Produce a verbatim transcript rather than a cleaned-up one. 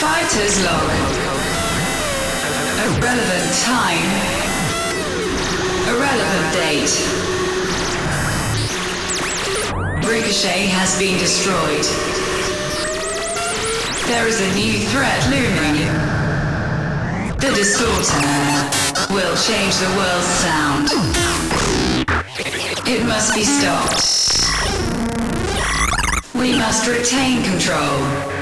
Fighters log. Irrelevant time. Irrelevant date. Ricochet has been destroyed. There is a new threat looming. The Distorter will change the world's sound. It must be stopped. We must retain control.